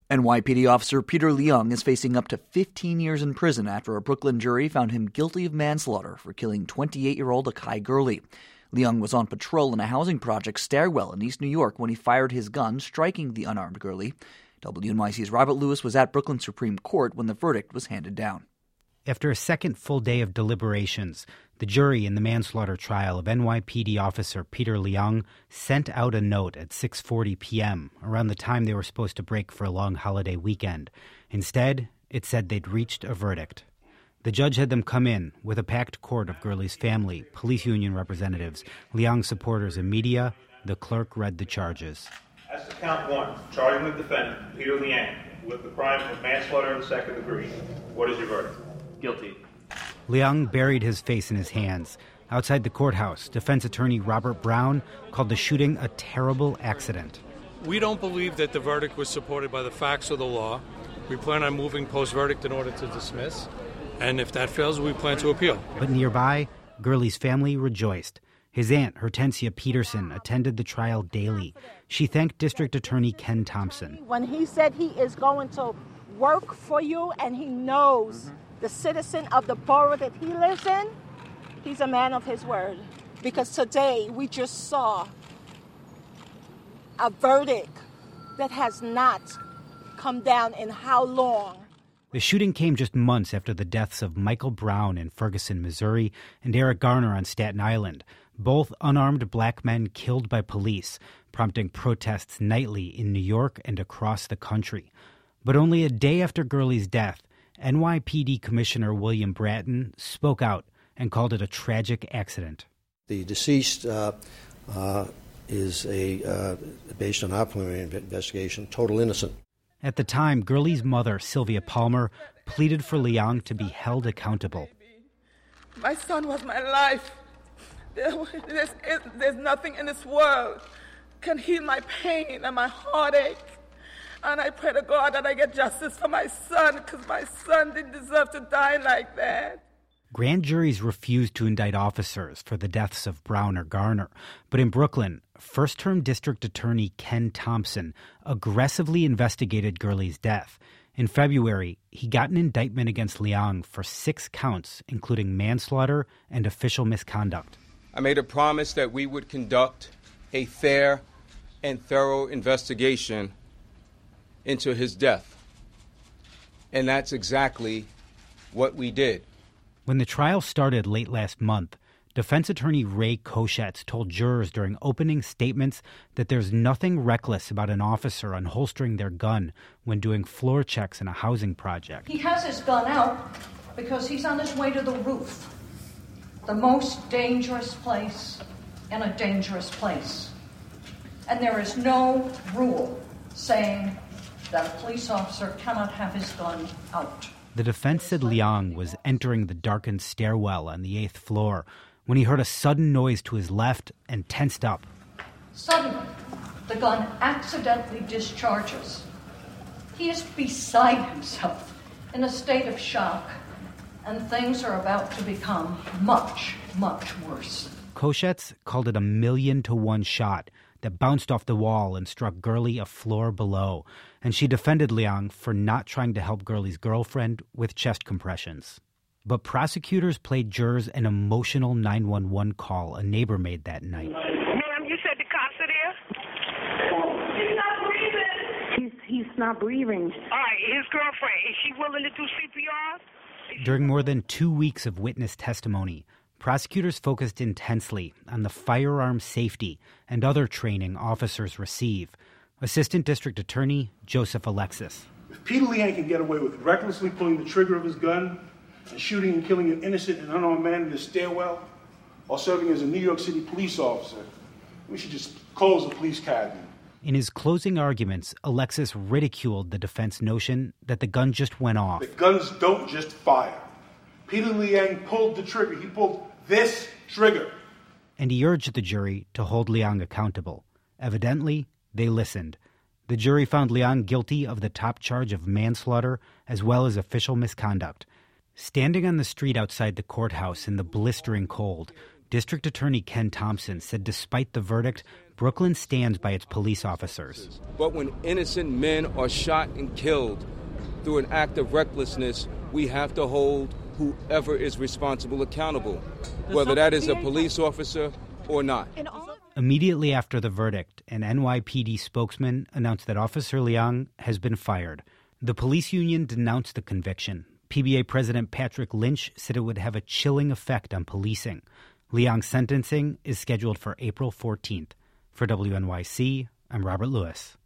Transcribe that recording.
NYPD officer Peter Leung is facing up to 15 years in prison after a Brooklyn jury found him guilty of manslaughter for killing 28-year-old Akai Gurley. Leung was on patrol in a housing project stairwell in East New York when he fired his gun, striking the unarmed Gurley. WNYC's Robert Lewis was at Brooklyn Supreme Court when the verdict was handed down. After a second full day of deliberations, the jury in the manslaughter trial of NYPD officer Peter Leung sent out a note at 6:40 p.m., around the time they were supposed to break for a long holiday weekend. Instead, it said they'd reached a verdict. The judge had them come in with a packed court of Gurley's family, police union representatives, Leung supporters, and media. The clerk read the charges. As to count one, charging the defendant, Peter Leung, with the crime of manslaughter in the second degree. What is your verdict? Guilty. Leung buried his face in his hands. Outside the courthouse, defense attorney Robert Brown called the shooting a terrible accident. We don't believe that the verdict was supported by the facts or the law. We plan on moving post-verdict in order to dismiss. And if that fails, we plan to appeal. But nearby, Gurley's family rejoiced. His aunt, Hortensia Peterson, attended the trial daily. She thanked District Attorney Ken Thompson. When he said he is going to work for you and he knows the citizen of the borough that he lives in, he's a man of his word. Because today we just saw a verdict that has not come down in how long? The shooting came just months after the deaths of Michael Brown in Ferguson, Missouri, and Eric Garner on Staten Island, both unarmed black men killed by police, prompting protests nightly in New York and across the country. But only a day after Gurley's death, NYPD Commissioner William Bratton spoke out and called it a tragic accident. The deceased is based on our preliminary investigation, total innocent. At the time, Gurley's mother, Sylvia Palmer, pleaded for Leung to be held accountable. My son was my life. There's nothing in this world can heal my pain and my heartache. And I pray to God that I get justice for my son, because my son didn't deserve to die like that. Grand juries refused to indict officers for the deaths of Brown or Garner. But in Brooklyn, first-term District Attorney Ken Thompson aggressively investigated Gurley's death. In February, he got an indictment against Leung for 6 counts, including manslaughter and official misconduct. I made a promise that we would conduct a fair and thorough investigation into his death. And that's exactly what we did. When the trial started late last month, defense attorney Ray Koshetz told jurors during opening statements that there's nothing reckless about an officer unholstering their gun when doing floor checks in a housing project. He has his gun out because he's on his way to the roof, the most dangerous place in a dangerous place. And there is no rule saying that a police officer cannot have his gun out. The defense said Leung was entering the darkened stairwell on the 8th floor when he heard a sudden noise to his left and tensed up. Suddenly, the gun accidentally discharges. He is beside himself, in a state of shock, and things are about to become much, much worse. Koshetz called it a 1,000,000-to-1 shot that bounced off the wall and struck Gurley a floor below, and she defended Leung for not trying to help Gurley's girlfriend with chest compressions. But prosecutors played jurors an emotional 911 call a neighbor made that night. Ma'am, you said the cops are there? He's not breathing. He's not breathing. All right, his girlfriend, is she willing to do CPR? During more than 2 weeks of witness testimony, prosecutors focused intensely on the firearm safety and other training officers receive. Assistant District Attorney Joseph Alexis. If Peter Leung can get away with recklessly pulling the trigger of his gun and shooting and killing an innocent and unarmed man in the stairwell while serving as a New York City police officer, we should just close the police academy. In his closing arguments, Alexis ridiculed the defense notion that the gun just went off. The guns don't just fire. Peter Leung pulled the trigger. He pulled this trigger. And he urged the jury to hold Leung accountable. Evidently, they listened. The jury found Leung guilty of the top charge of manslaughter as well as official misconduct. Standing on the street outside the courthouse in the blistering cold, District Attorney Ken Thompson said despite the verdict, Brooklyn stands by its police officers. But when innocent men are shot and killed through an act of recklessness, we have to hold whoever is responsible accountable, whether that is a police officer or not. Immediately after the verdict, an NYPD spokesman announced that Officer Leung has been fired. The police union denounced the conviction. PBA President Patrick Lynch said it would have a chilling effect on policing. Leung's sentencing is scheduled for April 14th. For WNYC, I'm Robert Lewis.